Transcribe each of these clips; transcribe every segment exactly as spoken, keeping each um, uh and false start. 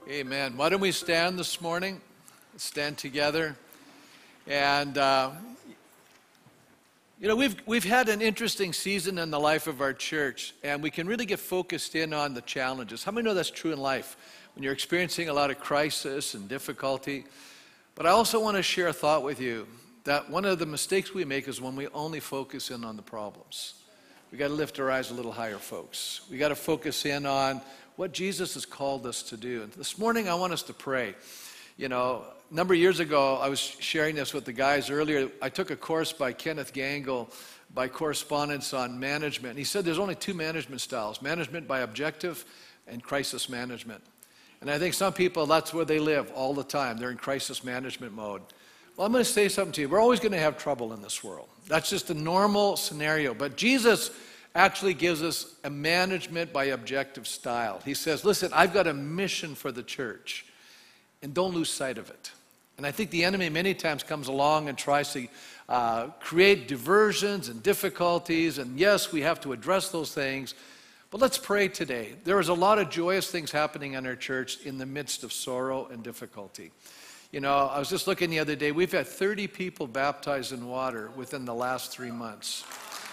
Amen. Why don't we stand this morning? Stand together. And, uh, you know, we've, we've had an interesting season in the life of our church, and we can really get focused in on the challenges. How many know that's true in life? When you're experiencing a lot of crisis and difficulty. But I also want to share a thought with you that one of the mistakes we make is when we only focus in on the problems. We got to lift our eyes a little higher, folks. We got to focus in on what Jesus has called us to do. And this morning I want us to pray. You know, a number of years ago, I was sharing this with the guys earlier. I took a course by Kenneth Gangle by correspondence on management. He said there's only two management styles, management by objective and crisis management. And I think some people, that's where they live all the time. They're in crisis management mode. Well, I'm going to say something to you. We're always going to have trouble in this world. That's just a normal scenario. But Jesus actually gives us a management by objective style. He says, listen, I've got a mission for the church, and don't lose sight of it. And I think the enemy many times comes along and tries to uh, create diversions and difficulties, and yes, we have to address those things. But let's pray today. There is a lot of joyous things happening in our church in the midst of sorrow and difficulty. You know, I was just looking the other day, we've had thirty people baptized in water within the last three months.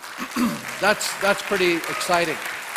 that's, that's pretty exciting.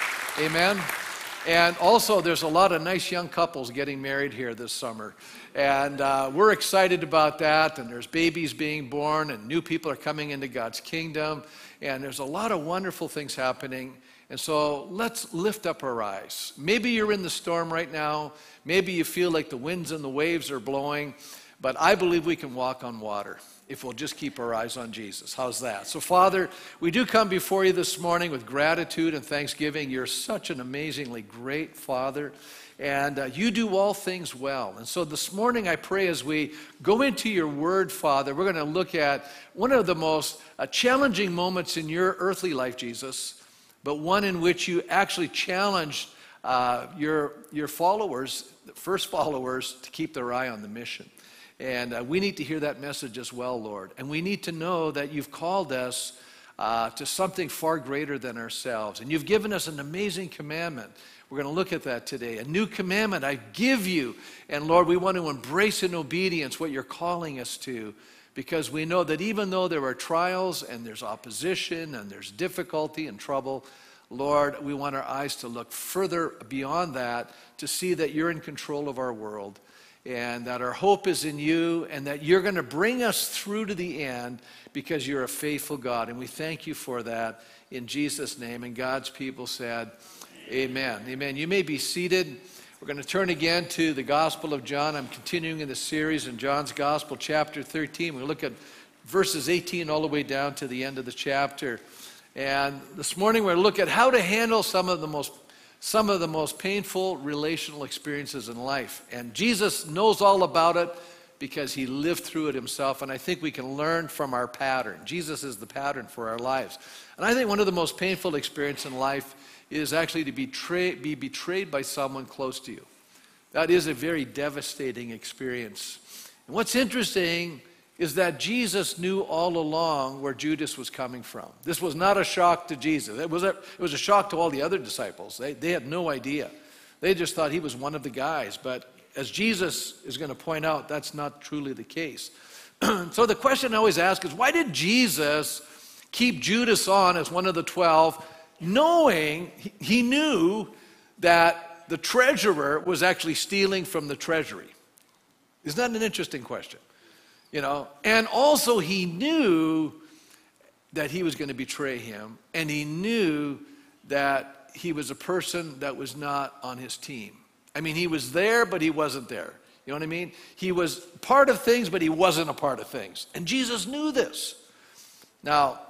Amen? And also, there's a lot of nice young couples getting married here this summer. And uh, we're excited about that. And there's babies being born, and new people are coming into God's kingdom. And there's a lot of wonderful things happening. And so let's lift up our eyes. Maybe you're in the storm right now. Maybe you feel like the winds and the waves are blowing. But I believe we can walk on water if we'll just keep our eyes on Jesus. How's that? So, Father, we do come before you this morning with gratitude and thanksgiving. You're such an amazingly great Father, and uh, you do all things well. And so this morning I pray as we go into your word, Father, we're going to look at one of the most uh, challenging moments in your earthly life, Jesus, but one in which you actually challenged uh, your, your followers, the first followers, to keep their eye on the mission. And uh, we need to hear that message as well, Lord. And we need to know that you've called us uh, to something far greater than ourselves. And you've given us an amazing commandment. We're going to look at that today. A new commandment I give you. And Lord, we want to embrace in obedience what you're calling us to, because we know that even though there are trials and there's opposition and there's difficulty and trouble, Lord, we want our eyes to look further beyond that to see that you're in control of our world, and that our hope is in you, and that you're going to bring us through to the end because you're a faithful God. And we thank you for that in Jesus' name. And God's people said, amen. Amen. You may be seated. We're going to turn again to the Gospel of John. I'm continuing in the series in John's Gospel, chapter thirteen. We look at verses eighteen all the way down to the end of the chapter. And this morning we're going to look at how to handle some of the most some of the most painful relational experiences in life. And Jesus knows all about it because he lived through it himself. And I think we can learn from our pattern. Jesus is the pattern for our lives. And I think one of the most painful experiences in life is actually to betray, be betrayed by someone close to you. That is a very devastating experience. And what's interesting is that Jesus knew all along where Judas was coming from. This was not a shock to Jesus. It was a, it was a shock to all the other disciples. They, they had no idea. They just thought he was one of the guys. But as Jesus is going to point out, that's not truly the case. So the question I always ask is, why did Jesus keep Judas on as one of the twelve, knowing he, he knew that the treasurer was actually stealing from the treasury? Isn't that an interesting question? You know, and also he knew that he was going to betray him, and he knew that he was a person that was not on his team. I mean, he was there, but he wasn't there. You know what I mean? He was part of things, but he wasn't a part of things. And Jesus knew this. Now,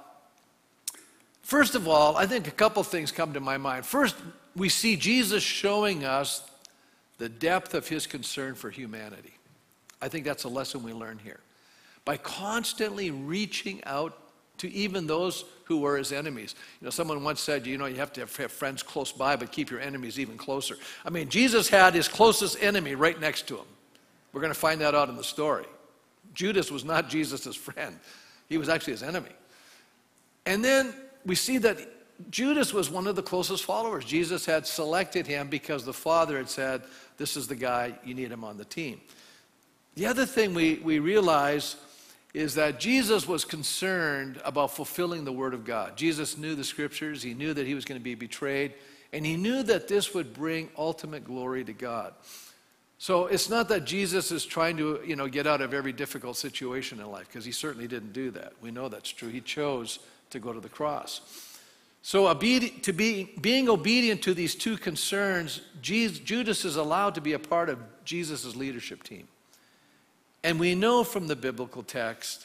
first of all, I think a couple things come to my mind. First, we see Jesus showing us the depth of his concern for humanity. I think that's a lesson we learn here. By constantly reaching out to even those who were his enemies. You know, someone once said, you know, you have to have friends close by, but keep your enemies even closer. I mean, Jesus had his closest enemy right next to him. We're going to find that out in the story. Judas was not Jesus' friend. He was actually his enemy. And then we see that Judas was one of the closest followers. Jesus had selected him because the Father had said, this is the guy, you need him on the team. The other thing we, we realize is that Jesus was concerned about fulfilling the Word of God. Jesus knew the Scriptures. He knew that he was going to be betrayed. And he knew that this would bring ultimate glory to God. So it's not that Jesus is trying to, you know, get out of every difficult situation in life, because he certainly didn't do that. We know that's true. He chose to go to the cross. So obedi- to be, being obedient to these two concerns, Jesus, Judas is allowed to be a part of Jesus' leadership team. And we know from the biblical text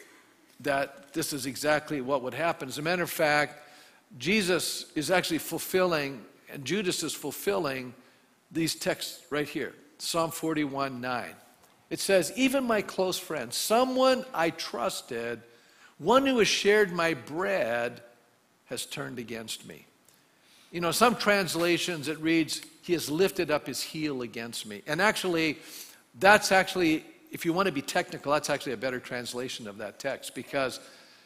that this is exactly what would happen. As a matter of fact, Jesus is actually fulfilling, and Judas is fulfilling these texts right here. Psalm forty-one nine. It says, even my close friend, someone I trusted, one who has shared my bread, has turned against me. You know, some translations it reads, he has lifted up his heel against me. And actually, that's actually, if you want to be technical, that's actually a better translation of that text, because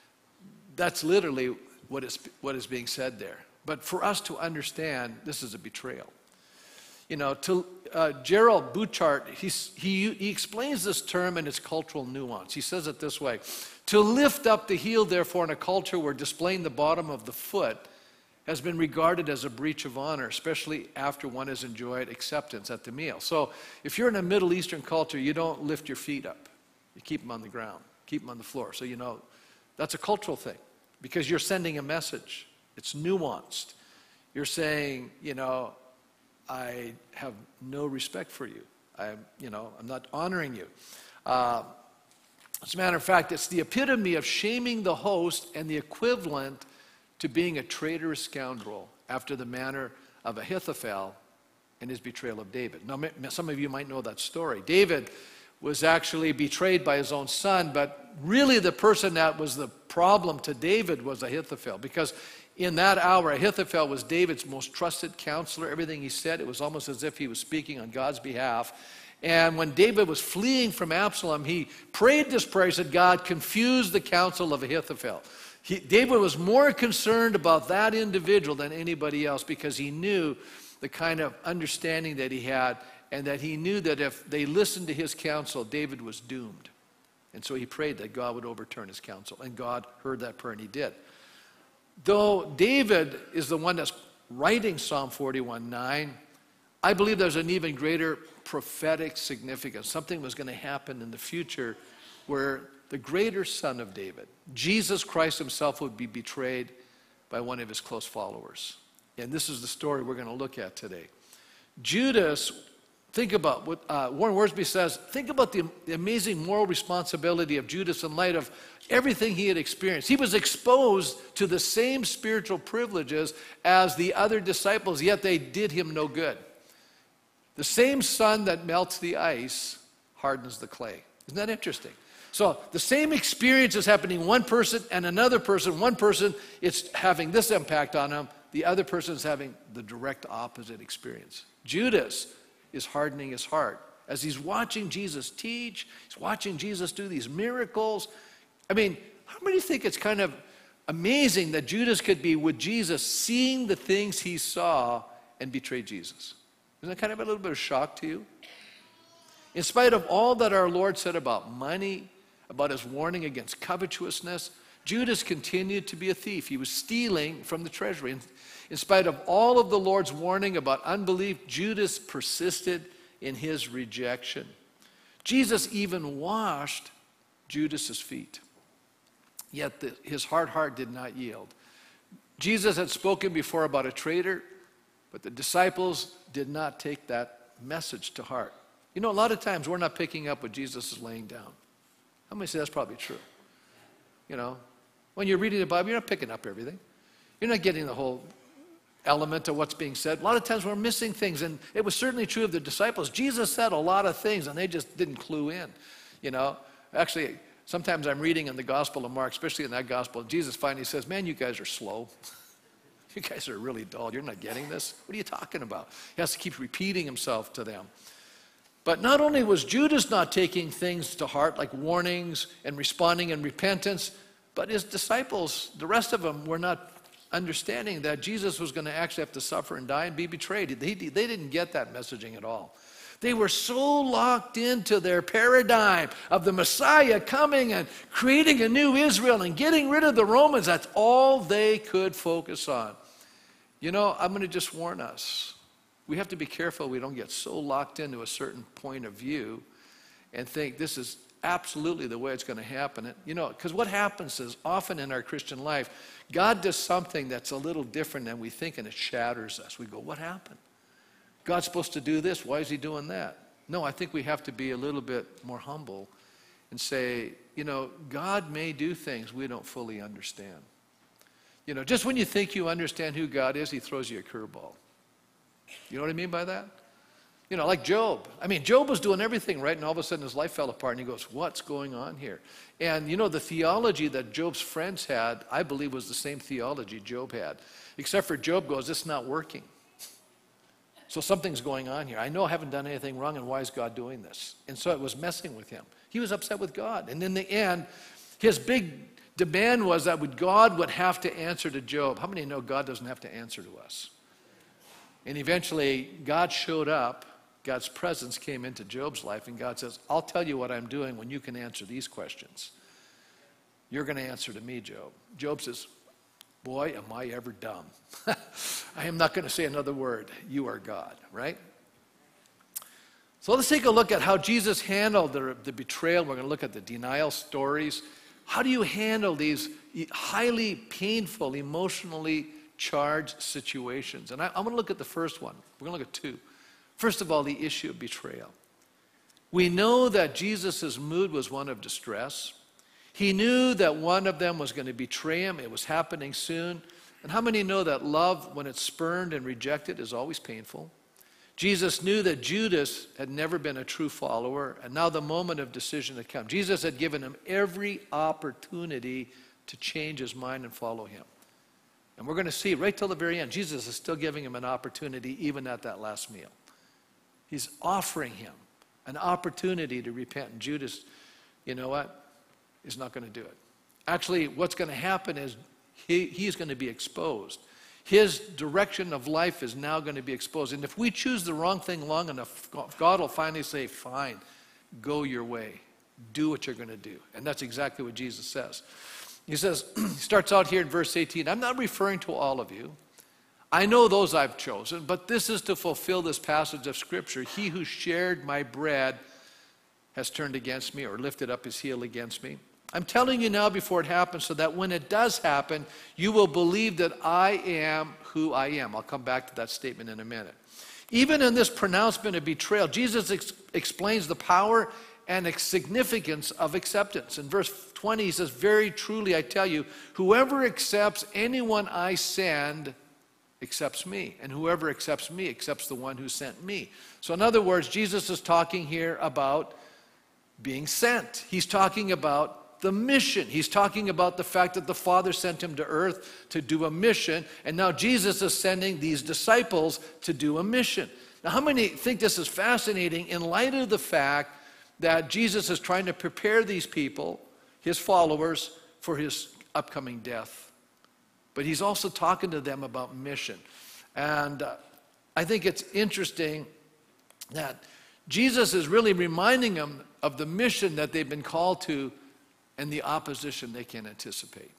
that's literally what is, what is being said there. But for us to understand, this is a betrayal. You know, to, uh, Gerald Bouchard, he's, he, he explains this term in its cultural nuance. He says it this way: to lift up the heel, therefore, in a culture where displaying the bottom of the foot has been regarded as a breach of honor, especially after one has enjoyed acceptance at the meal. So if you're in a Middle Eastern culture, you don't lift your feet up. You keep them on the ground, keep them on the floor. So you know, that's a cultural thing, because you're sending a message. It's nuanced. You're saying, you know, I have no respect for you. I, you know, I'm not honoring you. Uh, as a matter of fact, it's the epitome of shaming the host and the equivalent to being a traitorous scoundrel, after the manner of Ahithophel and his betrayal of David. Now, some of you might know that story. David was actually betrayed by his own son, but really the person that was the problem to David was Ahithophel, because in that hour, Ahithophel was David's most trusted counselor. Everything he said, it was almost as if he was speaking on God's behalf. And when David was fleeing from Absalom, he prayed this prayer. He said, God, confuse the counsel of Ahithophel. He, David was more concerned about that individual than anybody else, because he knew the kind of understanding that he had, and that he knew that if they listened to his counsel, David was doomed. And so he prayed that God would overturn his counsel. And God heard that prayer, and he did. Though David is the one that's writing Psalm forty-one nine, I believe there's an even greater prophetic significance. Something was going to happen in the future where the greater son of David, Jesus Christ himself, would be betrayed by one of his close followers. And this is the story we're going to look at today. Judas, think about what uh, Warren Wiersbe says, think about the, the amazing moral responsibility of Judas in light of everything he had experienced. He was exposed to the same spiritual privileges as the other disciples, yet they did him no good. The same sun that melts the ice hardens the clay. Isn't that interesting? So the same experience is happening one person and another person. One person, it's having this impact on them. The other person is having the direct opposite experience. Judas is hardening his heart as he's watching Jesus teach. He's watching Jesus do these miracles. I mean, how many think it's kind of amazing that Judas could be with Jesus, seeing the things he saw, and betray Jesus? Isn't that kind of a little bit of shock to you? In spite of all that our Lord said about money, about his warning against covetousness, Judas continued to be a thief. He was stealing from the treasury. In, in spite of all of the Lord's warning about unbelief, Judas persisted in his rejection. Jesus even washed Judas's feet. Yet the, his hard heart did not yield. Jesus had spoken before about a traitor, but the disciples did not take that message to heart. You know, a lot of times we're not picking up what Jesus is laying down. How many say that's probably true? You know, when you're reading the Bible, you're not picking up everything. You're not getting the whole element of what's being said. A lot of times we're missing things, and it was certainly true of the disciples. Jesus said a lot of things, and they just didn't clue in. You know, actually, sometimes I'm reading in the Gospel of Mark, especially in that Gospel, Jesus finally says, man, you guys are slow. You guys are really dull. You're not getting this. What are you talking about? He has to keep repeating himself to them. But not only was Judas not taking things to heart, like warnings and responding in repentance, but his disciples, the rest of them, were not understanding that Jesus was going to actually have to suffer and die and be betrayed. They, they didn't get that messaging at all. They were so locked into their paradigm of the Messiah coming and creating a new Israel and getting rid of the Romans. That's all they could focus on. You know, I'm going to just warn us. We have to be careful we don't get so locked into a certain point of view and think this is absolutely the way it's going to happen. You know, because what happens is often in our Christian life, God does something that's a little different than we think, and it shatters us. We go, what happened? God's supposed to do this. Why is he doing that? No, I think we have to be a little bit more humble and say, you know, God may do things we don't fully understand. You know, just when you think you understand who God is, he throws you a curveball. You know what I mean by that? You know, like Job. I mean, Job was doing everything right, and all of a sudden his life fell apart, and he goes, what's going on here? And, you know, the theology that Job's friends had, I believe, was the same theology Job had. Except for Job goes, it's not working. So something's going on here. I know I haven't done anything wrong, and why is God doing this? And so it was messing with him. He was upset with God. And in the end, his big demand was that God would have to answer to Job. How many know God doesn't have to answer to us? And eventually, God showed up. God's presence came into Job's life, and God says, I'll tell you what I'm doing when you can answer these questions. You're going to answer to me, Job. Job says, boy, am I ever dumb. I am not going to say another word. You are God, right? So let's take a look at how Jesus handled the, the betrayal. We're going to look at the denial stories. How do you handle these highly painful, emotionally charged situations? And I, I'm going to look at the first one. We're going to look at two. First of all, the issue of betrayal. We know that Jesus' mood was one of distress. He knew that one of them was going to betray him. It was happening soon. And how many know that love, when it's spurned and rejected, is always painful? Jesus knew that Judas had never been a true follower, and now the moment of decision had come. Jesus had given him every opportunity to change his mind and follow him. And we're going to see right till the very end, Jesus is still giving him an opportunity even at that last meal. He's offering him an opportunity to repent. And Judas, you know what, is not going to do it. Actually, what's going to happen is he, he's going to be exposed. His direction of life is now going to be exposed. And if we choose the wrong thing long enough, God will finally say, fine, go your way. Do what you're going to do. And that's exactly what Jesus says. He says, he starts out here in verse eighteen, I'm not referring to all of you. I know those I've chosen, but this is to fulfill this passage of Scripture. He who shared my bread has turned against me or lifted up his heel against me. I'm telling you now before it happens so that when it does happen, you will believe that I am who I am. I'll come back to that statement in a minute. Even in this pronouncement of betrayal, Jesus ex- explains the power and significance of acceptance. In verse twenty, he says, very truly I tell you, whoever accepts anyone I send accepts me, and whoever accepts me accepts the one who sent me. So in other words, Jesus is talking here about being sent. He's talking about the mission. He's talking about the fact that the Father sent him to earth to do a mission, and now Jesus is sending these disciples to do a mission. Now, how many think this is fascinating in light of the fact that Jesus is trying to prepare these people, his followers, for his upcoming death? But he's also talking to them about mission. And uh, I think it's interesting that Jesus is really reminding them of the mission that they've been called to and the opposition they can anticipate.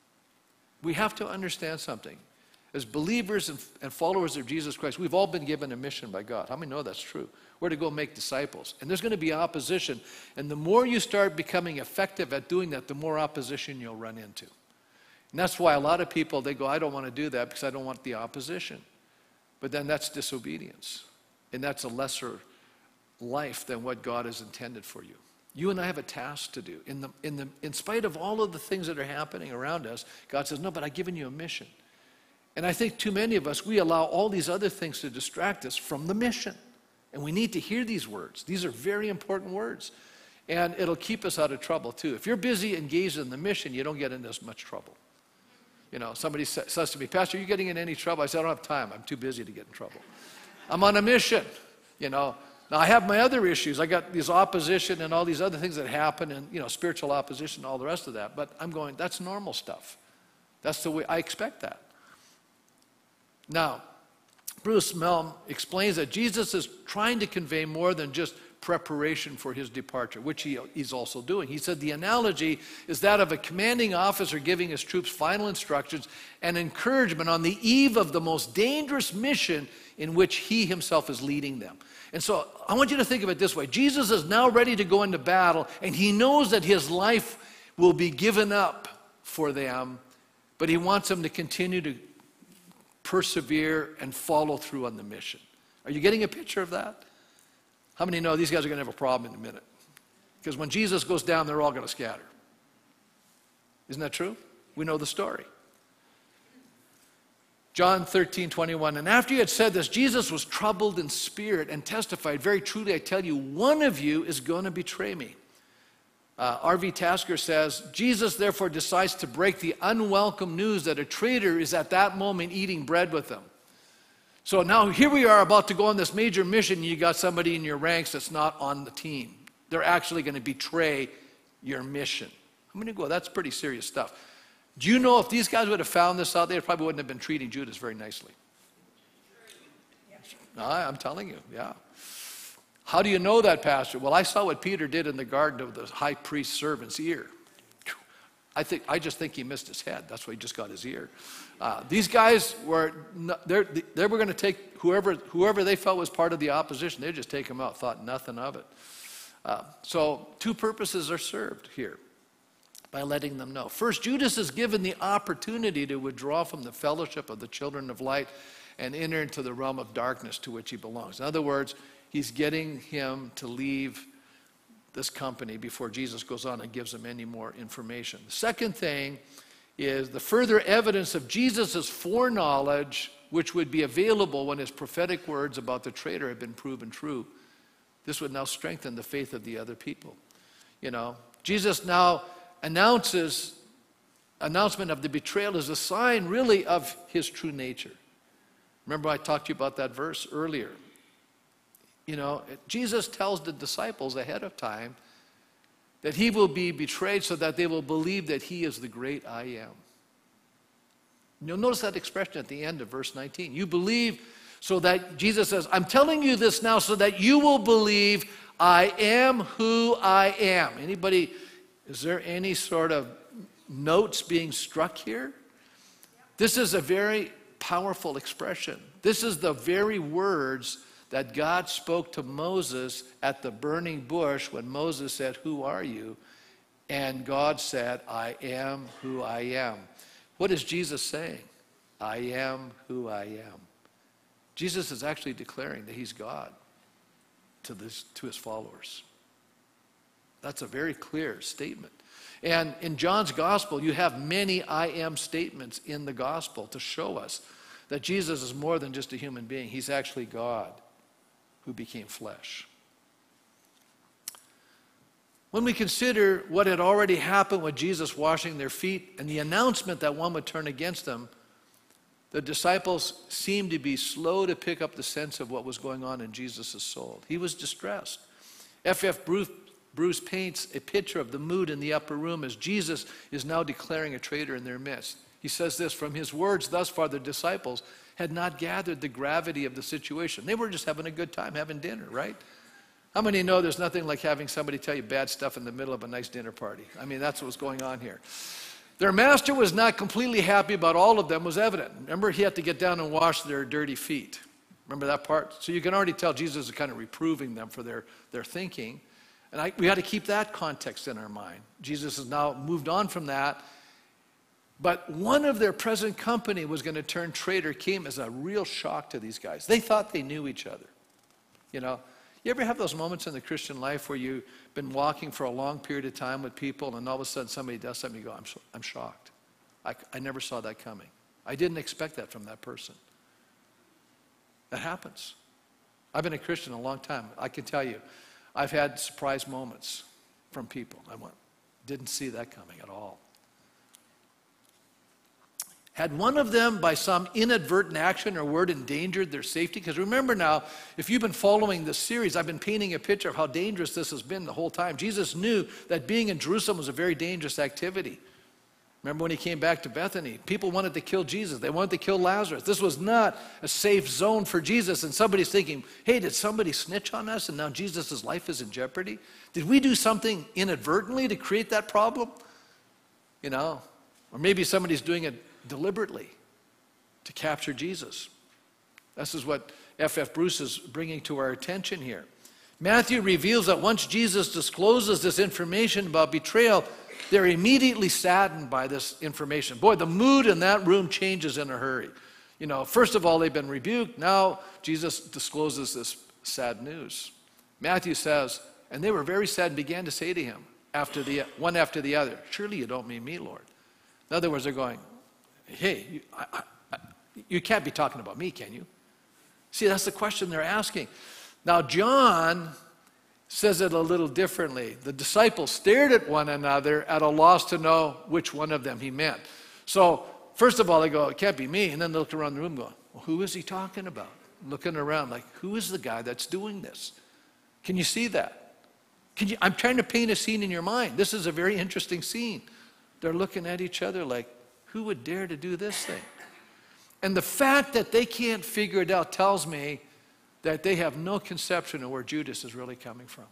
We have to understand something. As believers and, and followers of Jesus Christ, we've all been given a mission by God. How many know that's true? We're to go make disciples. And there's going to be opposition. And the more you start becoming effective at doing that, the more opposition you'll run into. And that's why a lot of people, they go, I don't want to do that because I don't want the opposition. But then that's disobedience. And that's a lesser life than what God has intended for you. You and I have a task to do. In, the, in, the, in spite of all of the things that are happening around us, God says, no, but I've given you a mission. And I think too many of us, we allow all these other things to distract us from the mission. And we need to hear these words. These are very important words. And it'll keep us out of trouble too. If you're busy engaged in the mission, you don't get into as much trouble. You know, somebody says to me, Pastor, are you getting in any trouble? I said, I don't have time. I'm too busy to get in trouble. I'm on a mission, you know. Now, I have my other issues. I got this opposition and all these other things that happen and, you know, spiritual opposition and all the rest of that. But I'm going, that's normal stuff. That's the way I expect that. Now, Bruce Milne explains that Jesus is trying to convey more than just preparation for his departure, which he, he's also doing. He said the analogy is that of a commanding officer giving his troops final instructions and encouragement on the eve of the most dangerous mission in which he himself is leading them. And so I want you to think of it this way. Jesus is now ready to go into battle, and he knows that his life will be given up for them, but he wants them to continue to persevere and follow through on the mission. Are you getting a picture of that? How many know these guys are going to have a problem in a minute? Because when Jesus goes down, they're all going to scatter. Isn't that true? We know the story. John thirteen twenty-one, and after he had said this, Jesus was troubled in spirit and testified, very truly I tell you, one of you is going to betray me. Uh, R V Tasker says, Jesus therefore decides to break the unwelcome news that a traitor is at that moment eating bread with them. So now here we are about to go on this major mission, and you got somebody in your ranks that's not on the team. They're actually going to betray your mission. I'm going to go, that's pretty serious stuff. Do you know if these guys would have found this out, they probably wouldn't have been treating Judas very nicely. No, I'm telling you, yeah. How do you know that, Pastor? Well, I saw what Peter did in the garden of the high priest's servant's ear. I think I just think he missed his head. That's why he just got his ear. Uh, these guys were they they were going to take whoever whoever they felt was part of the opposition. They'd just take him out. Thought nothing of it. Uh, so two purposes are served here by letting them know. First, Judas is given the opportunity to withdraw from the fellowship of the children of light and enter into the realm of darkness to which he belongs. In other words, he's getting him to leave this company before Jesus goes on and gives him any more information. The second thing is the further evidence of Jesus' foreknowledge, which would be available when his prophetic words about the traitor had been proven true. This would now strengthen the faith of the other people. You know, Jesus now announces, announcement of the betrayal is a sign really of his true nature. Remember I talked to you about that verse earlier. You know, Jesus tells the disciples ahead of time that he will be betrayed so that they will believe that he is the great I am. You'll notice that expression at the end of verse nineteen. You believe so that Jesus says, I'm telling you this now so that you will believe I am who I am. Anybody, is there any sort of notes being struck here? This is a very powerful expression. This is the very words that God spoke to Moses at the burning bush when Moses said, who are you? And God said, I am who I am. What is Jesus saying? I am who I am. Jesus is actually declaring that he's God to, this, to his followers. That's a very clear statement. And in John's gospel, you have many I am statements in the gospel to show us that Jesus is more than just a human being. He's actually God who became flesh. When we consider what had already happened with Jesus washing their feet and the announcement that one would turn against them, the disciples seemed to be slow to pick up the sense of what was going on in Jesus' soul. He was distressed. F F Bruce, Bruce paints a picture of the mood in the upper room as Jesus is now declaring a traitor in their midst. He says this, from his words thus far the disciples had not gathered the gravity of the situation. They were just having a good time, having dinner, right? How many know there's nothing like having somebody tell you bad stuff in the middle of a nice dinner party? I mean, that's what's going on here. Their master was not completely happy about all of them, was evident. Remember, he had to get down and wash their dirty feet. Remember that part? So you can already tell Jesus is kind of reproving them for their, their thinking. And I, we got to keep that context in our mind. Jesus has now moved on from that. But one of their present company was going to turn traitor came as a real shock to these guys. They thought they knew each other. You know, you ever have those moments in the Christian life where you've been walking for a long period of time with people and all of a sudden somebody does something, you go, I'm, so, I'm shocked. I, I never saw that coming. I didn't expect that from that person. That happens. I've been a Christian a long time. I can tell you, I've had surprise moments from people. I went, didn't see that coming at all. Had one of them, by some inadvertent action or word, endangered their safety? Because remember now, if you've been following this series, I've been painting a picture of how dangerous this has been the whole time. Jesus knew that being in Jerusalem was a very dangerous activity. Remember when he came back to Bethany? People wanted to kill Jesus. They wanted to kill Lazarus. This was not a safe zone for Jesus. And somebody's thinking, hey, did somebody snitch on us and now Jesus' life is in jeopardy? Did we do something inadvertently to create that problem? You know, or maybe somebody's doing it deliberately to capture Jesus. This is what F F Bruce is bringing to our attention here. Matthew reveals that once Jesus discloses this information about betrayal, they're immediately saddened by this information. Boy, the mood in that room changes in a hurry. You know, first of all, they've been rebuked. Now Jesus discloses this sad news. Matthew says, and they were very sad and began to say to him, after the one after the other, surely you don't mean me, Lord. In other words, they're going, hey, you, I, I, you can't be talking about me, can you? See, that's the question they're asking. Now, John says it a little differently. The disciples stared at one another at a loss to know which one of them he meant. So, first of all, they go, it can't be me. And then they look around the room going, well, who is he talking about? Looking around like, who is the guy that's doing this? Can you see that? Can you, I'm trying to paint a scene in your mind. This is a very interesting scene. They're looking at each other like, who would dare to do this thing? And the fact that they can't figure it out tells me that they have no conception of where Judas is really coming from.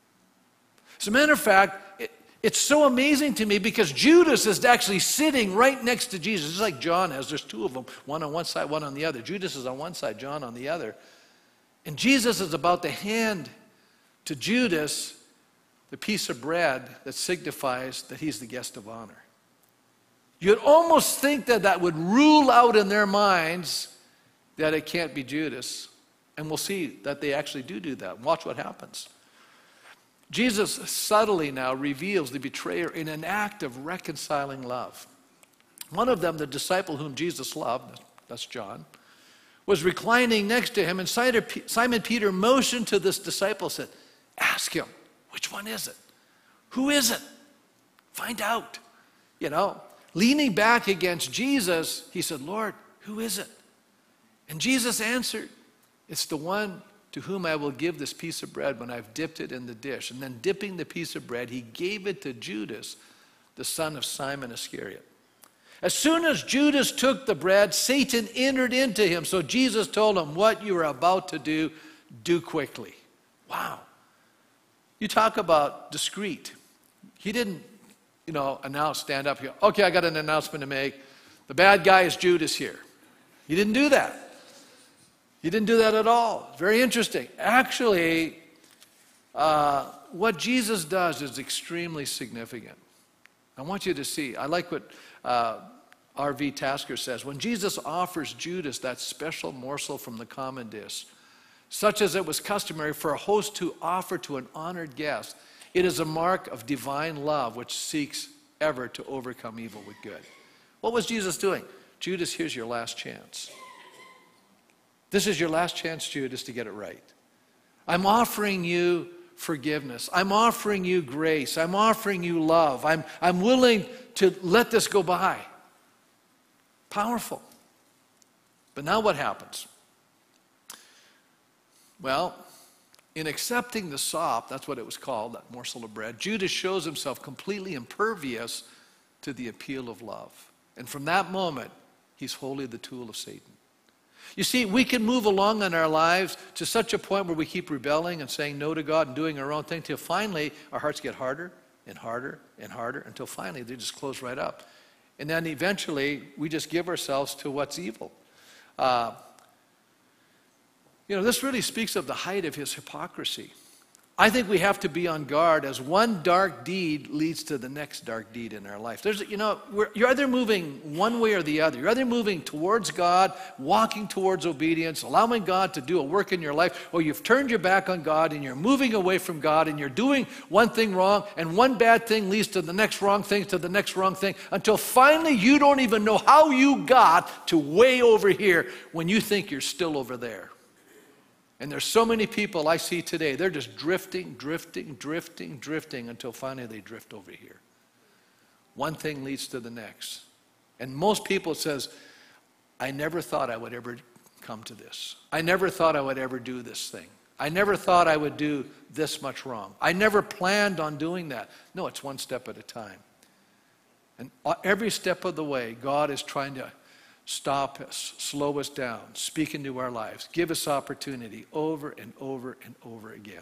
As a matter of fact, it, it's so amazing to me because Judas is actually sitting right next to Jesus, just like John has. There's two of them, one on one side, one on the other. Judas is on one side, John on the other. And Jesus is about to hand to Judas the piece of bread that signifies that he's the guest of honor. You'd almost think that that would rule out in their minds that it can't be Judas. And we'll see that they actually do do that. Watch what happens. Jesus subtly now reveals the betrayer in an act of reconciling love. One of them, the disciple whom Jesus loved, that's John, was reclining next to him, and Simon Peter motioned to this disciple and said, ask him, which one is it? Who is it? Find out. You know, leaning back against Jesus, he said, Lord, who is it? And Jesus answered, it's the one to whom I will give this piece of bread when I've dipped it in the dish. And then dipping the piece of bread, he gave it to Judas, the son of Simon Iscariot. As soon as Judas took the bread, Satan entered into him. So Jesus told him, what you are about to do, do quickly. Wow. You talk about discreet. He didn't, you know, announce, stand up here. Okay, I got an announcement to make. The bad guy is Judas here. He didn't do that. He didn't do that at all. Very interesting. Actually, uh, what Jesus does is extremely significant. I want you to see. I like what uh, R V Tasker says. When Jesus offers Judas that special morsel from the common dish, such as it was customary for a host to offer to an honored guest, it is a mark of divine love which seeks ever to overcome evil with good. What was Jesus doing? Judas, here's your last chance. This is your last chance, Judas, to get it right. I'm offering you forgiveness. I'm offering you grace. I'm offering you love. I'm, I'm willing to let this go by. Powerful. But now what happens? Well, in accepting the sop, that's what it was called, that morsel of bread, Judas shows himself completely impervious to the appeal of love. And from that moment, he's wholly the tool of Satan. You see, we can move along in our lives to such a point where we keep rebelling and saying no to God and doing our own thing till finally our hearts get harder and harder and harder until finally they just close right up. And then eventually we just give ourselves to what's evil. Uh, you know, this really speaks of the height of his hypocrisy. I think we have to be on guard as one dark deed leads to the next dark deed in our life. There's, you know, we're, you're either moving one way or the other. You're either moving towards God, walking towards obedience, allowing God to do a work in your life, or you've turned your back on God and you're moving away from God and you're doing one thing wrong and one bad thing leads to the next wrong thing, to the next wrong thing, until finally you don't even know how you got to way over here when you think you're still over there. And there's so many people I see today, they're just drifting, drifting, drifting, drifting until finally they drift over here. One thing leads to the next. And most people says, I never thought I would ever come to this. I never thought I would ever do this thing. I never thought I would do this much wrong. I never planned on doing that. No, it's one step at a time. And every step of the way, God is trying to stop us, slow us down, speak into our lives, give us opportunity over and over and over again.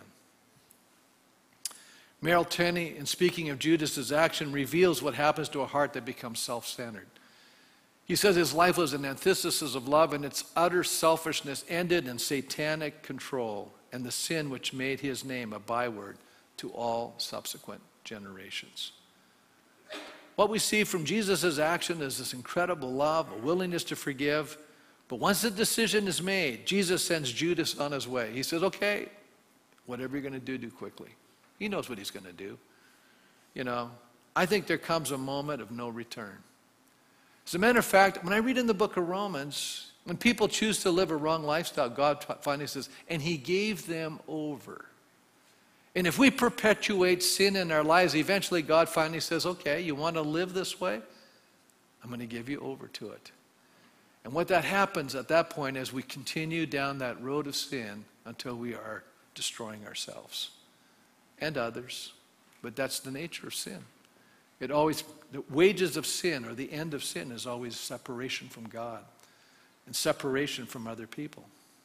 Merrill Tenney, in speaking of Judas's action, reveals what happens to a heart that becomes self-centered. He says his life was an antithesis of love, and its utter selfishness ended in satanic control and the sin which made his name a byword to all subsequent generations. What we see from Jesus' action is this incredible love, a willingness to forgive. But once the decision is made, Jesus sends Judas on his way. He says, okay, whatever you're going to do, do quickly. He knows what he's going to do. You know, I think there comes a moment of no return. As a matter of fact, when I read in the book of Romans, when people choose to live a wrong lifestyle, God finally says, and he gave them over. And if we perpetuate sin in our lives, eventually God finally says, okay, you want to live this way? I'm going to give you over to it. And what that happens at that point is we continue down that road of sin until we are destroying ourselves and others. But that's the nature of sin. It always, the wages of sin, or the end of sin, is always separation from God and separation from other people.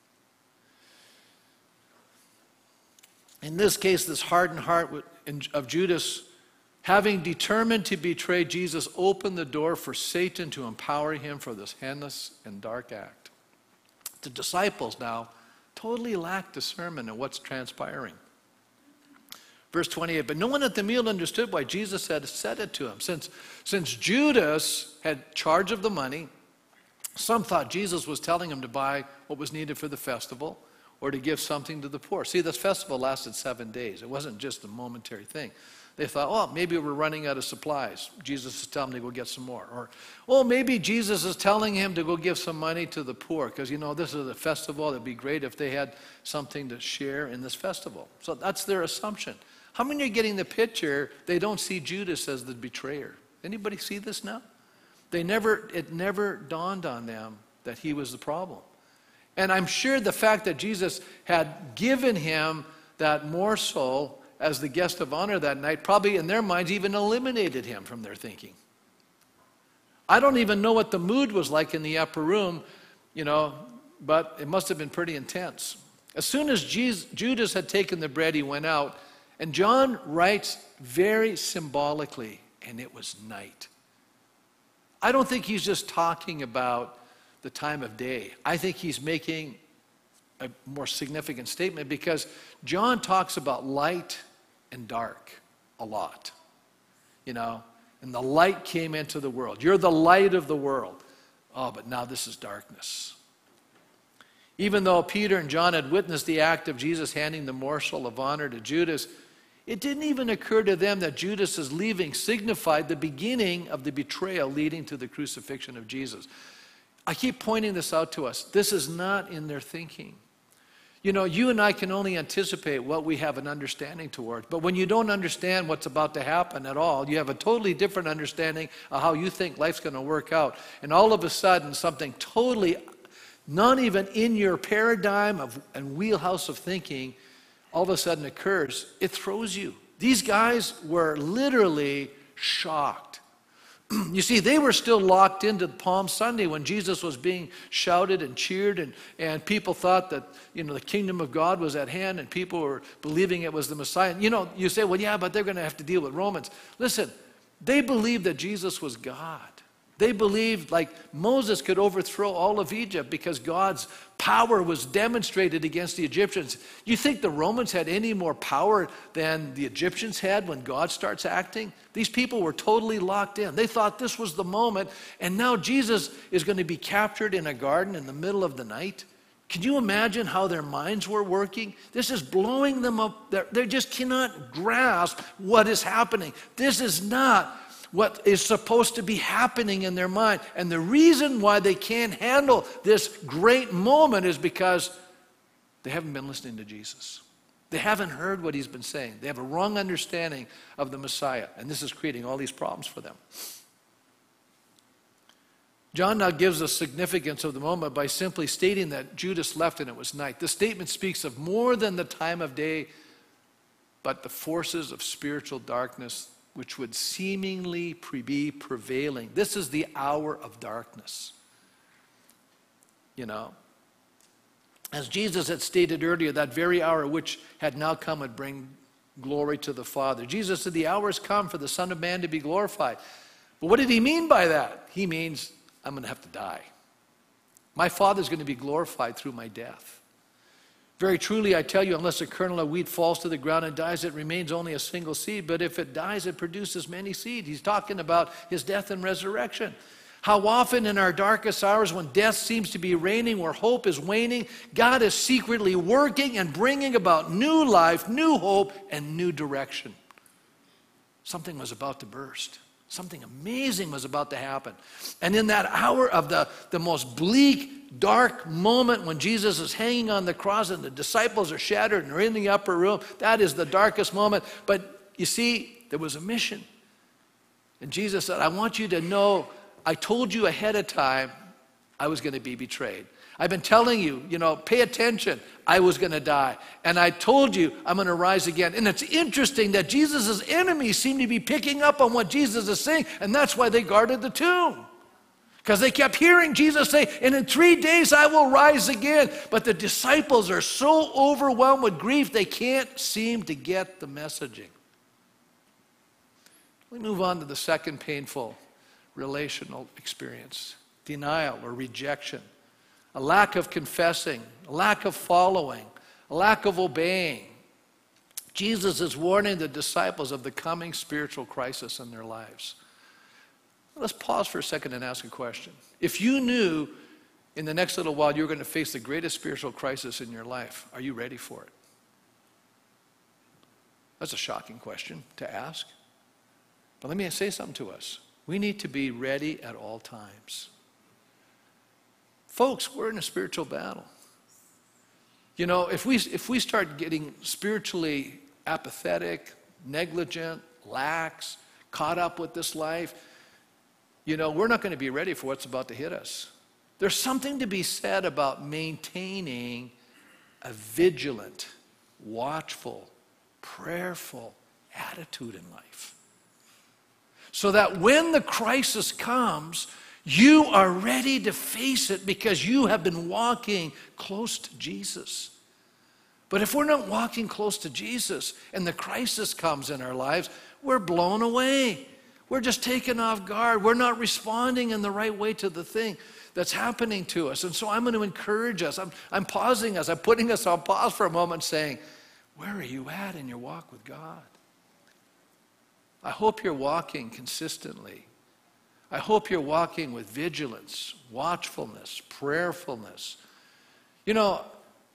In this case, this hardened heart of Judas, having determined to betray Jesus, opened the door for Satan to empower him for this heinous and dark act. The disciples now totally lack discernment in what's transpiring. Verse twenty-eight, but no one at the meal understood why Jesus had said it to him. Since, since Judas had charge of the money, some thought Jesus was telling him to buy what was needed for the festival, or to give something to the poor. See, this festival lasted seven days. It wasn't just a momentary thing. They thought, oh, maybe we're running out of supplies. Jesus is telling him to go get some more. Or, oh, maybe Jesus is telling him to go give some money to the poor, because, you know, this is a festival. It'd be great if they had something to share in this festival. So that's their assumption. How many are getting the picture? They don't see Judas as the betrayer. Anybody see this now? They never, it never dawned on them that he was the problem. And I'm sure the fact that Jesus had given him that morsel as the guest of honor that night probably in their minds even eliminated him from their thinking. I don't even know what the mood was like in the upper room, you know, but it must have been pretty intense. As soon as Jesus, Judas had taken the bread, he went out, and John writes very symbolically, and it was night. I don't think he's just talking about the time of day. I think he's making a more significant statement, because John talks about light and dark a lot. You know, and the light came into the world. You're the light of the world. Oh, but now this is darkness. Even though Peter and John had witnessed the act of Jesus handing the morsel of honor to Judas, it didn't even occur to them that Judas's leaving signified the beginning of the betrayal leading to the crucifixion of Jesus. I keep pointing this out to us. This is not in their thinking. You know, you and I can only anticipate what we have an understanding towards. But when you don't understand what's about to happen at all, you have a totally different understanding of how you think life's going to work out. And all of a sudden, something totally not even in your paradigm of, and wheelhouse of thinking all of a sudden occurs. It throws you. These guys were literally shocked. You see, they were still locked into Palm Sunday when Jesus was being shouted and cheered, and, and people thought that, you know, the kingdom of God was at hand, and people were believing it was the Messiah. You know, you say, well, yeah, but they're going to have to deal with Romans. Listen, they believed that Jesus was God. They believed, like Moses could overthrow all of Egypt because God's power was demonstrated against the Egyptians. You think the Romans had any more power than the Egyptians had when God starts acting? These people were totally locked in. They thought this was the moment, and now Jesus is going to be captured in a garden in the middle of the night. Can you imagine how their minds were working? This is blowing them up. They're, they just cannot grasp what is happening. This is not what is supposed to be happening in their mind. And the reason why they can't handle this great moment is because they haven't been listening to Jesus. They haven't heard what he's been saying. They have a wrong understanding of the Messiah. And this is creating all these problems for them. John now gives us significance of the moment by simply stating that Judas left and it was night. This statement speaks of more than the time of day, but the forces of spiritual darkness which would seemingly pre- be prevailing. This is the hour of darkness. You know, as Jesus had stated earlier, that very hour which had now come would bring glory to the Father. Jesus said, the hour has come for the Son of Man to be glorified. But what did he mean by that? He means, I'm going to have to die. My Father's going to be glorified through my death. Very truly, I tell you, unless a kernel of wheat falls to the ground and dies, it remains only a single seed. But if it dies, it produces many seeds. He's talking about his death and resurrection. How often in our darkest hours, when death seems to be reigning, where hope is waning, God is secretly working and bringing about new life, new hope, and new direction. Something was about to burst. Something amazing was about to happen. And in that hour of the, the most bleak, dark moment when Jesus is hanging on the cross and the disciples are shattered and are in the upper room, that is the darkest moment. But you see, there was a mission. And Jesus said, I want you to know, I told you ahead of time I was going to be betrayed. I've been telling you, you know, pay attention. I was going to die. And I told you I'm going to rise again. And it's interesting that Jesus' enemies seem to be picking up on what Jesus is saying. And that's why they guarded the tomb. Because they kept hearing Jesus say, and in three days I will rise again. But the disciples are so overwhelmed with grief, they can't seem to get the messaging. We move on to the second painful relational experience. Denial or rejection. A lack of confessing, a lack of following, a lack of obeying. Jesus is warning the disciples of the coming spiritual crisis in their lives. Let's pause for a second and ask a question. If you knew in the next little while you were going to face the greatest spiritual crisis in your life, are you ready for it? That's a shocking question to ask. But let me say something to us. We need to be ready at all times. Folks, we're in a spiritual battle. You know, if we, if we start getting spiritually apathetic, negligent, lax, caught up with this life, you know, we're not going to be ready for what's about to hit us. There's something to be said about maintaining a vigilant, watchful, prayerful attitude in life. So that when the crisis comes, you are ready to face it because you have been walking close to Jesus. But if we're not walking close to Jesus and the crisis comes in our lives, we're blown away. We're just taken off guard. We're not responding in the right way to the thing that's happening to us. And so I'm going to encourage us. I'm, I'm pausing us. I'm putting us on pause for a moment saying, where are you at in your walk with God? I hope you're walking consistently. I hope you're walking with vigilance, watchfulness, prayerfulness. You know,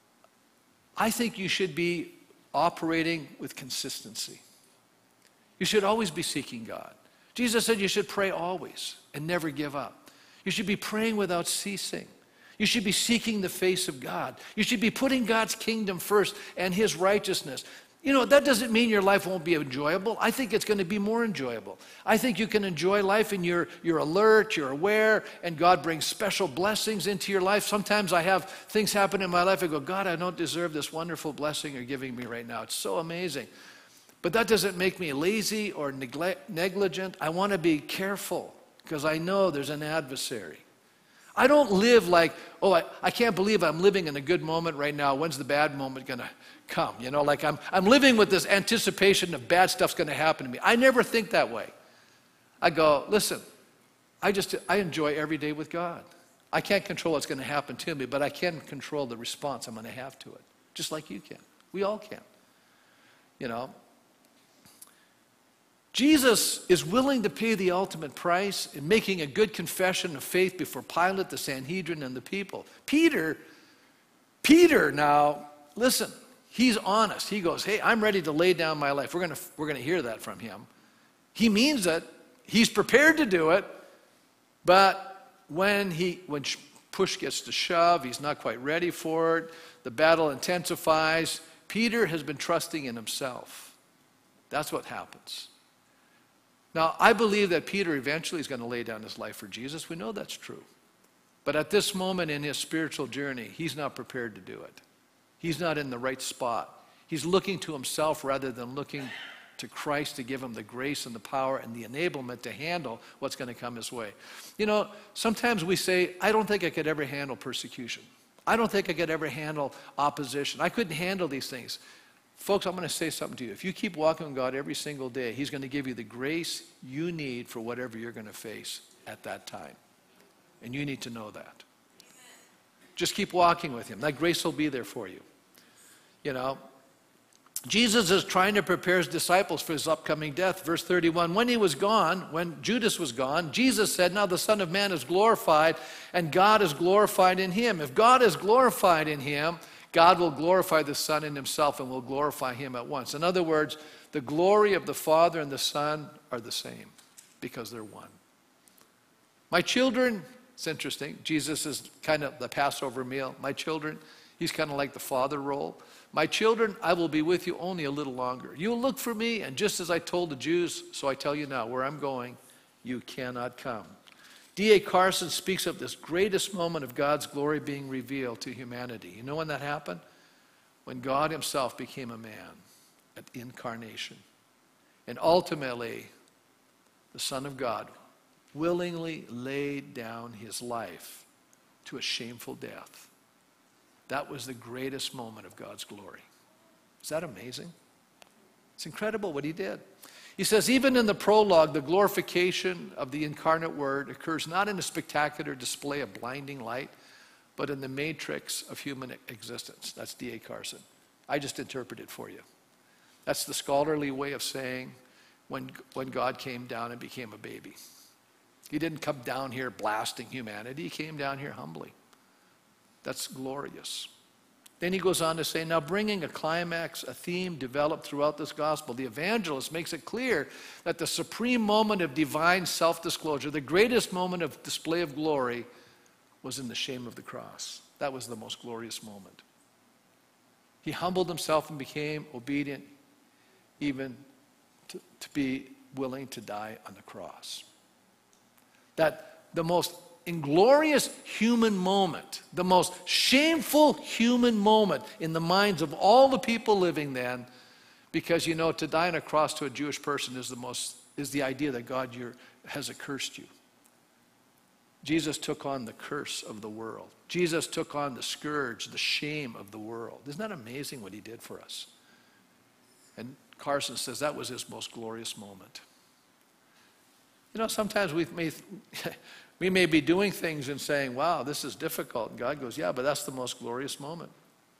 I think you should be operating with consistency. You should always be seeking God. Jesus said you should pray always and never give up. You should be praying without ceasing. You should be seeking the face of God. You should be putting God's kingdom first and his righteousness. You know, that doesn't mean your life won't be enjoyable. I think it's going to be more enjoyable. I think you can enjoy life and you're, you're alert, you're aware, and God brings special blessings into your life. Sometimes I have things happen in my life. I go, God, I don't deserve this wonderful blessing you're giving me right now. It's so amazing. But that doesn't make me lazy or neglect, negligent. I want to be careful because I know there's an adversary. I don't live like, oh, I, I can't believe I'm living in a good moment right now. When's the bad moment going to come? You know, like I'm, I'm living with this anticipation of bad stuff's going to happen to me. I never think that way. I go, listen, I just, I enjoy every day with God. I can't control what's going to happen to me, but I can control the response I'm going to have to it, just like you can. We all can. You know, Jesus is willing to pay the ultimate price in making a good confession of faith before Pilate, the Sanhedrin, and the people. Peter, Peter now, listen, he's honest. He goes, hey, I'm ready to lay down my life. We're going to, we're going to hear that from him. He means it. He's prepared to do it. But when, he, when push gets to shove, he's not quite ready for it. The battle intensifies. Peter has been trusting in himself. That's what happens. Now, I believe that Peter eventually is going to lay down his life for Jesus. We know that's true. But at this moment in his spiritual journey, he's not prepared to do it. He's not in the right spot. He's looking to himself rather than looking to Christ to give him the grace and the power and the enablement to handle what's going to come his way. You know, sometimes we say, I don't think I could ever handle persecution. I don't think I could ever handle opposition. I couldn't handle these things. Folks, I'm going to say something to you. If you keep walking with God every single day, he's going to give you the grace you need for whatever you're going to face at that time. And you need to know that. Just keep walking with him. That grace will be there for you. You know, Jesus is trying to prepare his disciples for his upcoming death. Verse thirty-one, when he was gone, when Judas was gone, Jesus said, now the Son of Man is glorified, and God is glorified in him. If God is glorified in him, God will glorify the Son in himself and will glorify him at once. In other words, the glory of the Father and the Son are the same because they're one. My children, it's interesting. Jesus is kind of the Passover meal. My children, he's kind of like the father role. My children, I will be with you only a little longer. You will look for me, and just as I told the Jews, so I tell you now, where I'm going, you cannot come. D A Carson speaks of this greatest moment of God's glory being revealed to humanity. You know when that happened? When God himself became a man at incarnation. And ultimately, the Son of God willingly laid down his life to a shameful death. That was the greatest moment of God's glory. Is that amazing? It's incredible what he did. He says, even in the prologue, the glorification of the incarnate word occurs not in a spectacular display of blinding light, but in the matrix of human existence. That's D A Carson. I just interpret it for you. That's the scholarly way of saying when, when God came down and became a baby. He didn't come down here blasting humanity. He came down here humbly. That's glorious. Then he goes on to say, now bringing a climax, a theme developed throughout this gospel, the evangelist makes it clear that the supreme moment of divine self-disclosure, the greatest moment of display of glory, was in the shame of the cross. That was the most glorious moment. He humbled himself and became obedient, even to, to be willing to die on the cross. That the most inglorious human moment, the most shameful human moment in the minds of all the people living then, because you know, to die on a cross to a Jewish person is the most is the idea that God you're, has accursed you. Jesus took on the curse of the world. Jesus took on the scourge, the shame of the world. Isn't that amazing what he did for us? And Carson says that was his most glorious moment. You know, sometimes we may We may be doing things and saying, wow, this is difficult. And God goes, yeah, but that's the most glorious moment.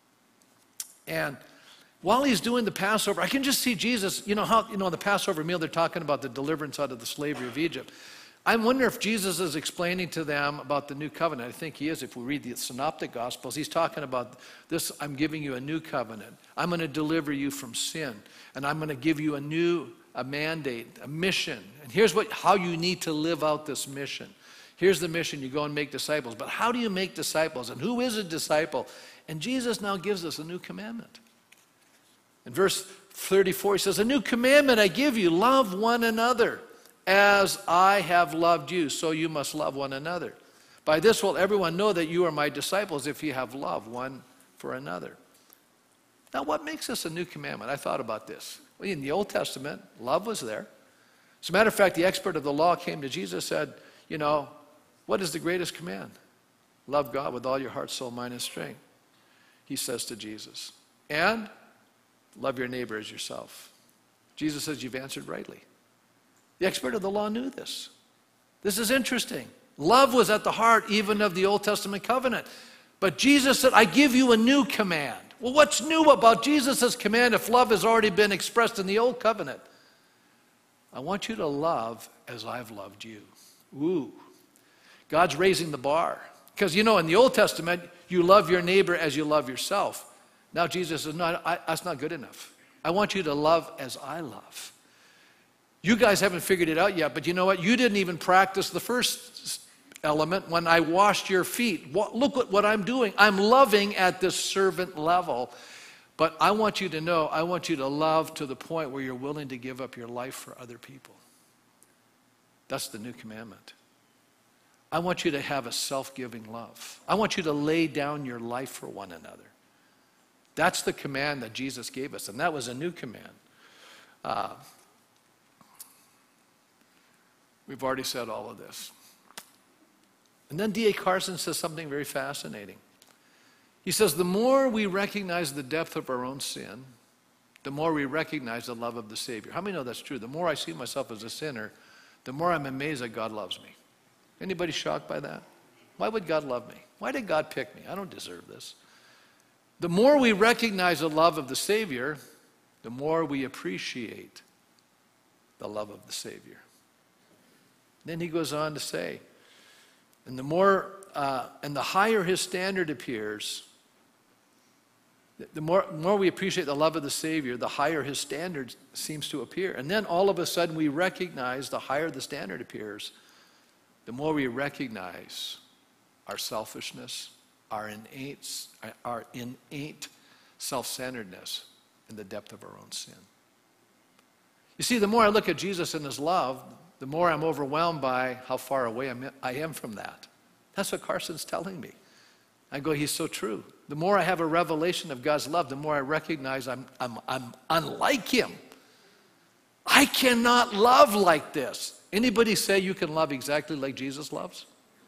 And while he's doing the Passover, I can just see Jesus, you know, how, you know, the Passover meal, they're talking about the deliverance out of the slavery of Egypt. I wonder if Jesus is explaining to them about the new covenant. I think he is. If we read the synoptic gospels, he's talking about this, I'm giving you a new covenant. I'm going to deliver you from sin. And I'm going to give you a new a mandate, a mission. And here's what how you need to live out this mission. Here's the mission, you go and make disciples. But how do you make disciples? And who is a disciple? And Jesus now gives us a new commandment. In verse thirty-four, he says, a new commandment I give you, love one another. As I have loved you, so you must love one another. By this will everyone know that you are my disciples if you have love one for another. Now, what makes this a new commandment? I thought about this. Well, in the Old Testament, love was there. As a matter of fact, the expert of the law came to Jesus and said, you know, what is the greatest command? Love God with all your heart, soul, mind, and strength. He says to Jesus, and love your neighbor as yourself. Jesus says, you've answered rightly. The expert of the law knew this. This is interesting. Love was at the heart even of the Old Testament covenant. But Jesus said, I give you a new command. Well, what's new about Jesus' command if love has already been expressed in the Old Covenant? I want you to love as I've loved you. Ooh. God's raising the bar. Because, you know, in the Old Testament, you love your neighbor as you love yourself. Now Jesus says, no, I, that's not good enough. I want you to love as I love. You guys haven't figured it out yet, but you know what? You didn't even practice the first element when I washed your feet. Look at what I'm doing. I'm loving at this servant level. But I want you to know, I want you to love to the point where you're willing to give up your life for other people. That's the new commandment. I want you to have a self-giving love. I want you to lay down your life for one another. That's the command that Jesus gave us, and that was a new command. Uh, we've already said all of this. And then D A Carson says something very fascinating. He says, the more we recognize the depth of our own sin, the more we recognize the love of the Savior. How many know that's true? The more I see myself as a sinner, the more I'm amazed that God loves me. Anybody shocked by that? Why would God love me? Why did God pick me? I don't deserve this. The more we recognize the love of the Savior, the more we appreciate the love of the Savior. Then he goes on to say, and the more, uh, and the higher his standard appears, the more, more we appreciate the love of the Savior, the higher his standard seems to appear. And then all of a sudden we recognize the higher the standard appears, the more we recognize our selfishness, our innate, our innate self-centeredness, and the depth of our own sin. You see, the more I look at Jesus and his love, the more I'm overwhelmed by how far away I'm, I am from that. That's what Carson's telling me. I go, he's so true. The more I have a revelation of God's love, the more I recognize I'm, I'm, I'm unlike him. I cannot love like this. Anybody say you can love exactly like Jesus loves?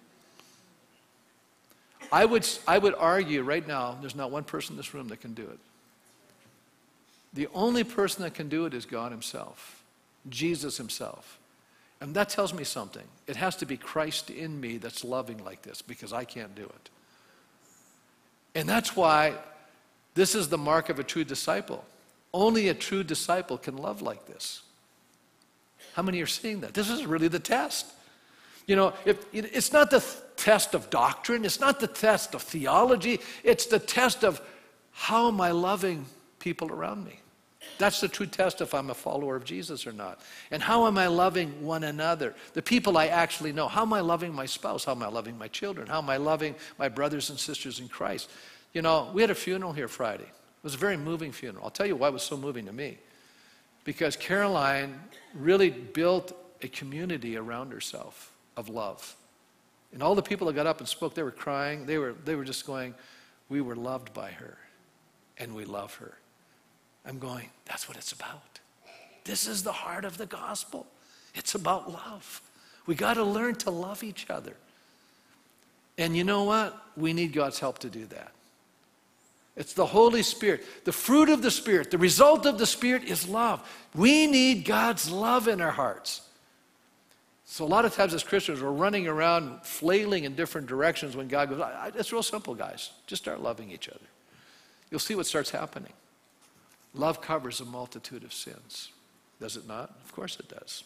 I would, I would argue right now, there's not one person in this room that can do it. The only person that can do it is God himself, Jesus himself. And that tells me something. It has to be Christ in me that's loving like this, because I can't do it. And that's why this is the mark of a true disciple. Only a true disciple can love like this. How many are seeing that? This is really the test. You know, if, it's not the test of doctrine. It's not the test of theology. It's the test of how am I loving people around me. That's the true test if I'm a follower of Jesus or not. And how am I loving one another? The people I actually know. How am I loving my spouse? How am I loving my children? How am I loving my brothers and sisters in Christ? You know, we had a funeral here Friday. It was a very moving funeral. I'll tell you why it was so moving to me. Because Caroline really built a community around herself of love. And all the people that got up and spoke, they were crying. They were, they were just going, we were loved by her. And we love her. I'm going, that's what it's about. This is the heart of the gospel. It's about love. We got to learn to love each other. And you know what? We need God's help to do that. It's the Holy Spirit. The fruit of the Spirit, the result of the Spirit is love. We need God's love in our hearts. So a lot of times as Christians, we're running around flailing in different directions when God goes, I, I, it's real simple, guys. Just start loving each other. You'll see what starts happening. Love covers a multitude of sins. Does it not? Of course it does.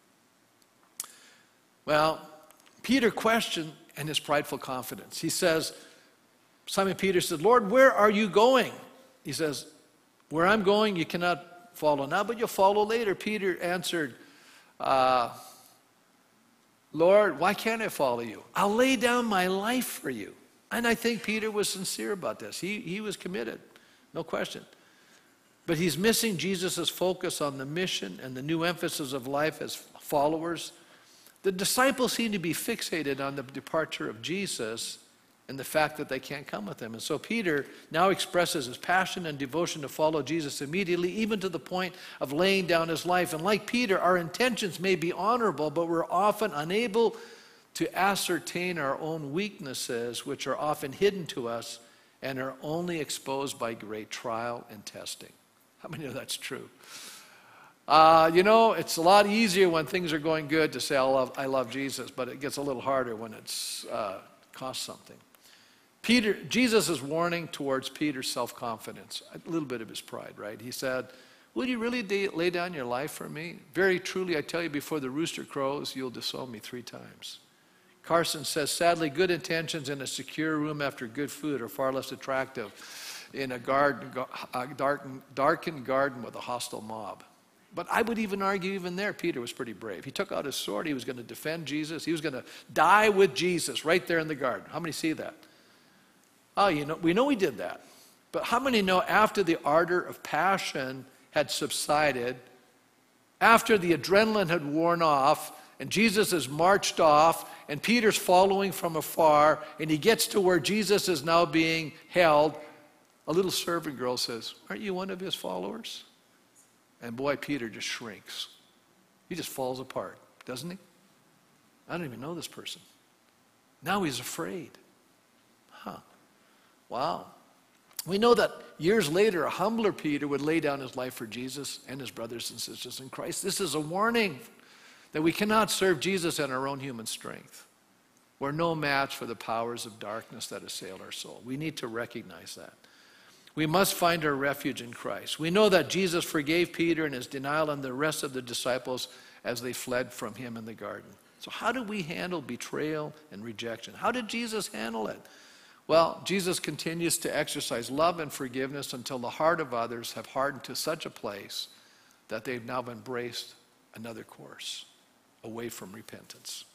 Well, Peter questioned in his prideful confidence. He says, Simon Peter said, Lord, where are you going? He says, where I'm going, you cannot follow now, but you'll follow later. Peter answered, uh, Lord, why can't I follow you? I'll lay down my life for you. And I think Peter was sincere about this. He, he was committed, no question. But he's missing Jesus' focus on the mission and the new emphasis of life as followers. The disciples seem to be fixated on the departure of Jesus and the fact that they can't come with him. And so Peter now expresses his passion and devotion to follow Jesus immediately, even to the point of laying down his life. And like Peter, our intentions may be honorable, but we're often unable to ascertain our own weaknesses, which are often hidden to us and are only exposed by great trial and testing. How many know that's true? Uh, you know, it's a lot easier when things are going good to say, I love, I love Jesus, but it gets a little harder when it's uh, costs something. Peter, Jesus is warning towards Peter's self-confidence, a little bit of his pride, right? He said, will you really de- lay down your life for me? Very truly, I tell you, before the rooster crows, you'll disown me three times. Carson says, sadly, good intentions in a secure room after good food are far less attractive in a garden, a darkened, darkened garden with a hostile mob. But I would even argue even there, Peter was pretty brave. He took out his sword. He was going to defend Jesus. He was going to die with Jesus right there in the garden. How many see that? Oh, you know, we know he did that. But how many know after the ardor of passion had subsided, after the adrenaline had worn off, and Jesus has marched off, and Peter's following from afar, and he gets to where Jesus is now being held, a little servant girl says, aren't you one of his followers? And boy, Peter just shrinks. He just falls apart, doesn't he? I don't even know this person. Now he's afraid. Huh. Wow. We know that years later, a humbler Peter would lay down his life for Jesus and his brothers and sisters in Christ. This is a warning that we cannot serve Jesus in our own human strength. We're no match for the powers of darkness that assail our soul. We need to recognize that. We must find our refuge in Christ. We know that Jesus forgave Peter and his denial and the rest of the disciples as they fled from him in the garden. So how do we handle betrayal and rejection? How did Jesus handle it? Well, Jesus continues to exercise love and forgiveness until the heart of others have hardened to such a place that they've now embraced another course away from repentance.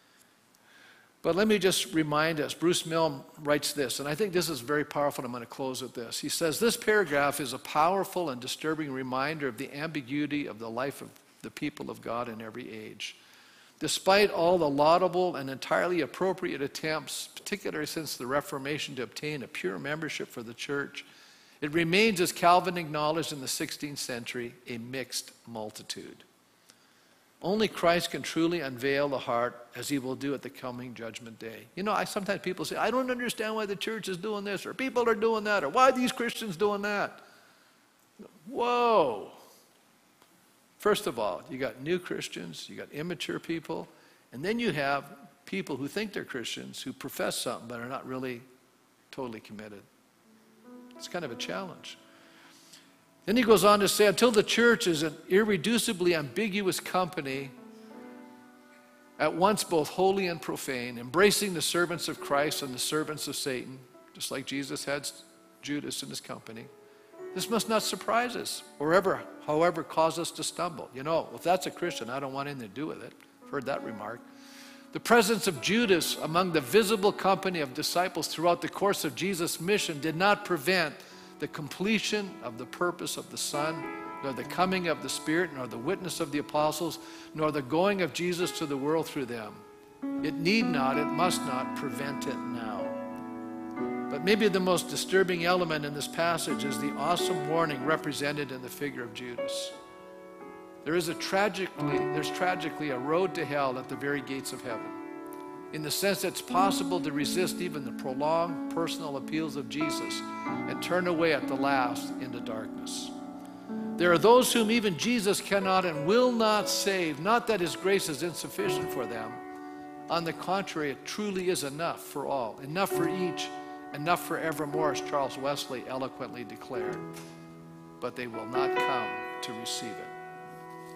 But let me just remind us, Bruce Milne writes this, and I think this is very powerful, and I'm going to close with this. He says, this paragraph is a powerful and disturbing reminder of the ambiguity of the life of the people of God in every age. Despite all the laudable and entirely appropriate attempts, particularly since the Reformation, to obtain a pure membership for the church, it remains, as Calvin acknowledged in the sixteenth century, a mixed multitude. Only Christ can truly unveil the heart, as he will do at the coming judgment day. You know, I sometimes people say, I don't understand why the church is doing this, or people are doing that, or why are these Christians doing that? Whoa. First of all, you got new Christians, you got immature people, and then you have people who think they're Christians, who profess something but are not really totally committed. It's kind of a challenge. Then he goes on to say, until the church is an irreducibly ambiguous company, at once both holy and profane, embracing the servants of Christ and the servants of Satan, just like Jesus had Judas in his company, this must not surprise us or ever, however, cause us to stumble. You know, if that's a Christian, I don't want anything to do with it. I've heard that remark. The presence of Judas among the visible company of disciples throughout the course of Jesus' mission did not prevent the completion of the purpose of the Son, nor the coming of the Spirit, nor the witness of the apostles, nor the going of Jesus to the world through them. It need not, it must not prevent it now. But maybe the most disturbing element in this passage is the awesome warning represented in the figure of Judas. There is a tragically, there's tragically a road to hell at the very gates of heaven, in the sense that it's possible to resist even the prolonged personal appeals of Jesus and turn away at the last into darkness. There are those whom even Jesus cannot and will not save, not that his grace is insufficient for them. On the contrary, it truly is enough for all, enough for each, enough for evermore, as Charles Wesley eloquently declared. But they will not come to receive it.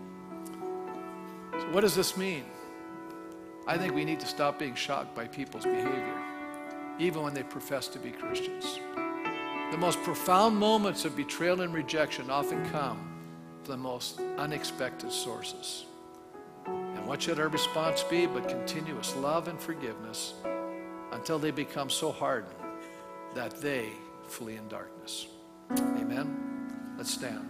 So what does this mean? I think we need to stop being shocked by people's behavior, even when they profess to be Christians. The most profound moments of betrayal and rejection often come from the most unexpected sources. And what should our response be but continuous love and forgiveness until they become so hardened that they flee in darkness? Amen? Let's stand.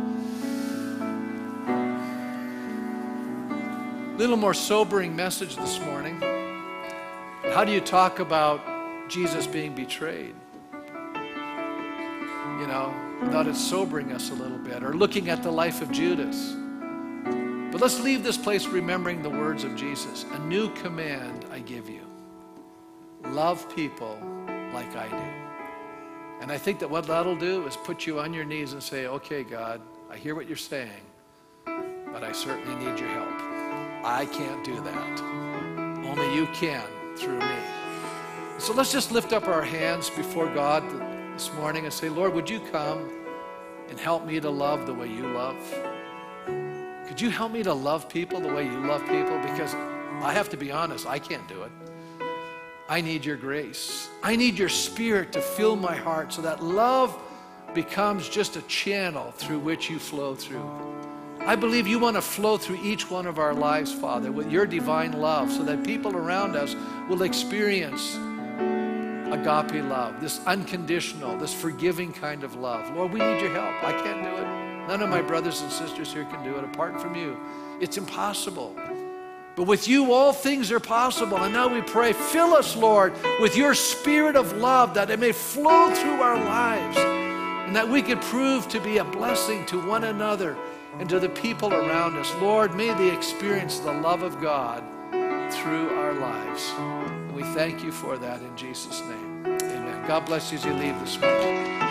Little more sobering message this morning. How do you talk about Jesus being betrayed? You know, without it sobering us a little bit, or looking at the life of Judas. But let's leave this place remembering the words of Jesus. A new command I give you. Love people like I do. And I think that what that'll do is put you on your knees and say, okay, God, I hear what you're saying, but I certainly need your help. I can't do that. Only you can through me. So let's just lift up our hands before God this morning and say, Lord, would you come and help me to love the way you love? Could you help me to love people the way you love people? Because I have to be honest, I can't do it. I need your grace. I need your Spirit to fill my heart so that love becomes just a channel through which you flow through. I believe you want to flow through each one of our lives, Father, with your divine love so that people around us will experience agape love, this unconditional, this forgiving kind of love. Lord, we need your help. I can't do it. None of my brothers and sisters here can do it apart from you. It's impossible. But with you, all things are possible. And now we pray, fill us, Lord, with your Spirit of love that it may flow through our lives and that we could prove to be a blessing to one another and to the people around us. Lord, may they experience the love of God through our lives. And we thank you for that in Jesus' name. Amen. God bless you as you leave this morning.